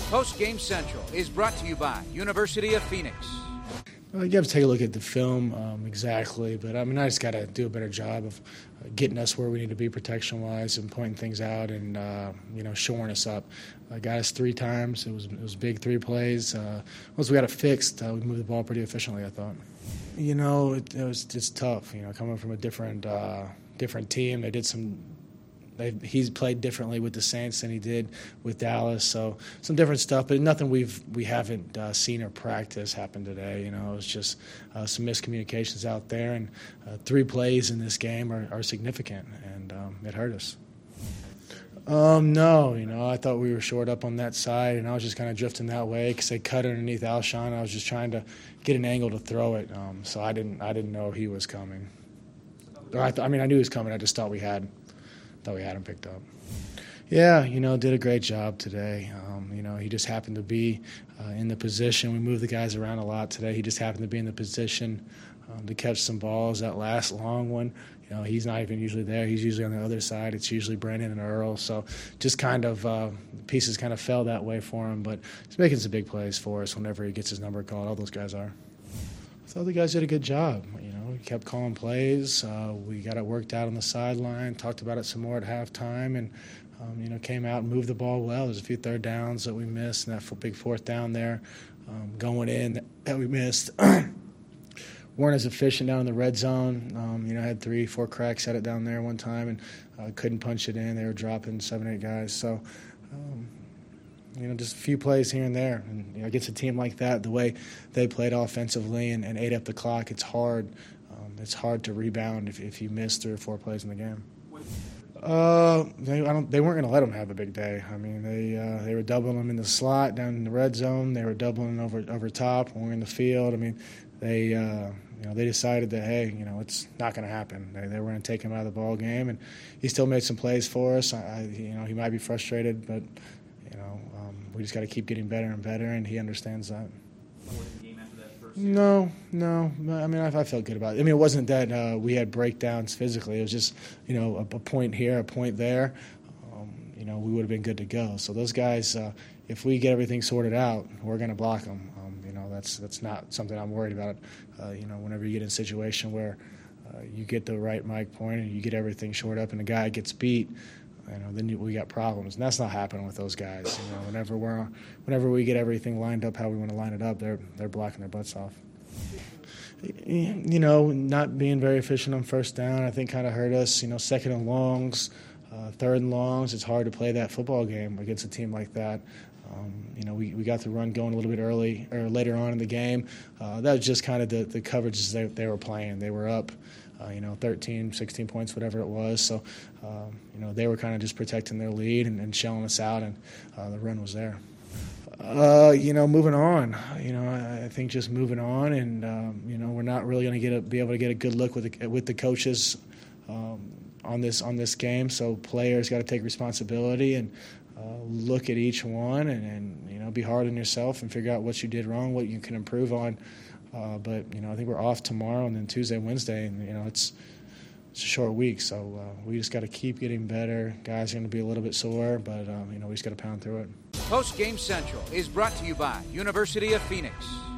Post Game Central is brought to you by University of Phoenix. Well, you have to take a look at the film exactly, but I just got to do a better job of getting us where we need to be protection-wise and pointing things out and shoring us up. Got us 3 times. It was big 3 plays. Once we got it fixed, we moved the ball pretty efficiently, I thought. It was just tough. Coming from a different team, he's played differently with the Saints than he did with Dallas, so some different stuff, but nothing we haven't seen or practiced happen today. It was just some miscommunications out there, and 3 plays in this game are significant, and it hurt us. No, I thought we were short up on that side, and I was just kind of drifting that way because they cut underneath Alshon. I was just trying to get an angle to throw it, so I didn't know he was coming. I knew he was coming. I just thought we had him picked up. Yeah, did a great job today. He just happened to be in the position. We moved the guys around a lot today. He just happened to be in the position to catch some balls. That last long one, he's not even usually there. He's usually on the other side. It's usually Brandon and Earl. So just kind of pieces kind of fell that way for him. But he's making some big plays for us whenever he gets his number called. All those guys are. I thought the guys did a good job. We kept calling plays. We got it worked out on the sideline, talked about it some more at halftime, and, came out and moved the ball well. There's a few third downs that we missed, and that big fourth down there going in that we missed. Weren't as efficient down in the red zone. I had 3-4 cracks at it down there one time and couldn't punch it in. They were dropping 7-8 guys. So, just a few plays here and there. And against a team like that, the way they played offensively and ate up the clock, it's hard. It's hard to rebound if you miss 3 or 4 plays in the game. They weren't going to let them have a big day. They were doubling them in the slot down in the red zone. They were doubling over top when we were in the field. They decided that, hey, it's not going to happen. They were going to take him out of the ball game, and he still made some plays for us. He might be frustrated, but we just got to keep getting better and better, and he understands that. No. I felt good about it. It wasn't that we had breakdowns physically. It was just, a point here, a point there. We would have been good to go. So those guys, if we get everything sorted out, we're going to block them. That's not something I'm worried about. Whenever you get in a situation where you get the right mic point and you get everything short up and the guy gets beat, then we got problems, and that's not happening with those guys. Whenever we get everything lined up how we want to line it up, they're blocking their butts off. Not being very efficient on first down, I think, kind of hurt us. Second and longs, third and longs. It's hard to play that football game against a team like that. We got the run going a little bit early or later on in the game. That was just kind of the coverages they were playing. They were up. 13, 16 points, whatever it was. So, they were kind of just protecting their lead and shelling us out, and the run was there. Moving on. I think just moving on, and we're not really going to be able to get a good look with the coaches on this game. So players got to take responsibility and look at each one, and be hard on yourself and figure out what you did wrong, what you can improve on. But I think we're off tomorrow and then Tuesday, Wednesday, and it's a short week, so we just got to keep getting better. Guys are going to be a little bit sore, but we just got to pound through it. Post Game Central is brought to you by University of Phoenix.